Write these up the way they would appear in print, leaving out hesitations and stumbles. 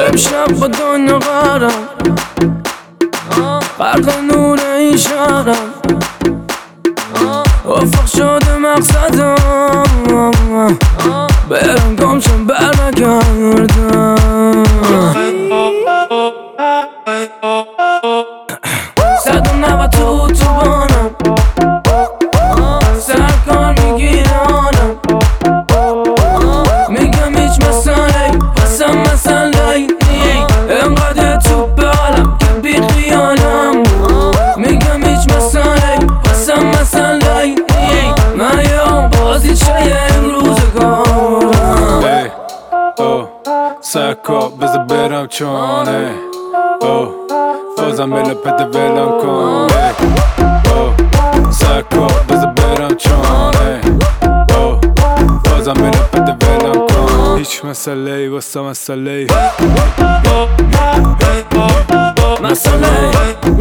امشب با دنیا قرم غرق نور این شهرم افق شده مقصدم برم گمشم برنگردم صدم نبا تو بانم سرکار میگیرانم میگم هیچ مسئله بسم مسئله نی انقدر تو بالم که بی خیالم میگم هیچ مسئله بسم مسئله نی من یه بازی چه امروزگارم سکا بذار برم چانه فازم بله پده ولم کن سکا بذار برم چانه فازم بله پده ولم کن هیچ مسئله واسه مسئله مسئله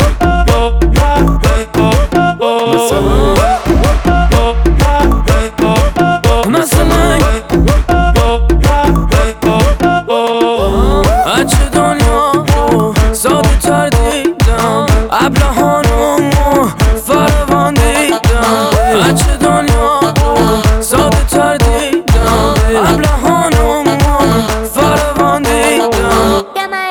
هرچه دنیا رو ساده تر دیدم ابلهانم فروان دیدم هرچه دنیا رو ساده تر دیدم ابلهانم فروان دیدم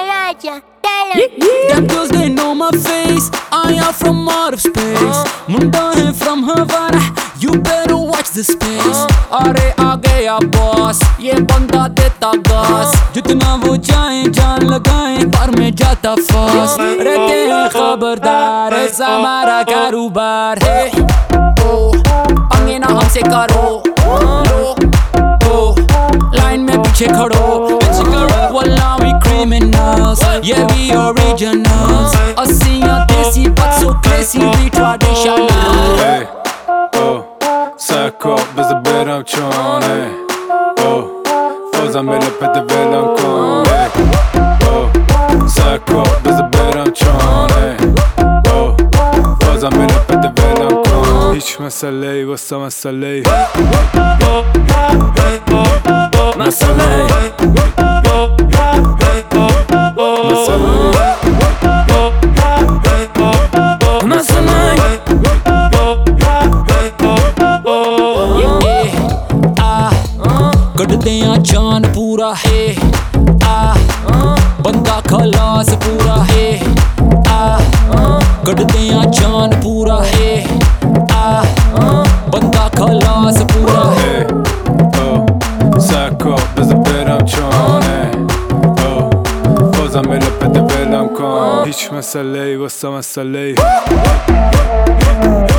Them girls they know my face. I am from out of space. Munda hai from Havana. You better watch the space. अरे आ गया बॉस ये बंदा देता गास जितना वो चाहे जान लगाए पर में जाता फास रहते हैं खबरदार ऐसा हमारा कारोबार है ओ अंगे ना हमसे करो लो ओ लाइन में पीछे खड़ो वल्ला we criminals yeah we originals Asiya desi but so classy we traditional سکا بذار برم چانه فازم بله پده ولم کن سکا بذار برم چانه فازم بله پده ولم کن هیچ مسئله واسه مسئله مسئله कटदे आ जान पूरा है बंदा खलास पूरा है कटदे आ जान पूरा है बंदा खलास पूरा है سکا بذار برم چانه فازم بله پده ولم کن هیچ مسئله واسه مسئله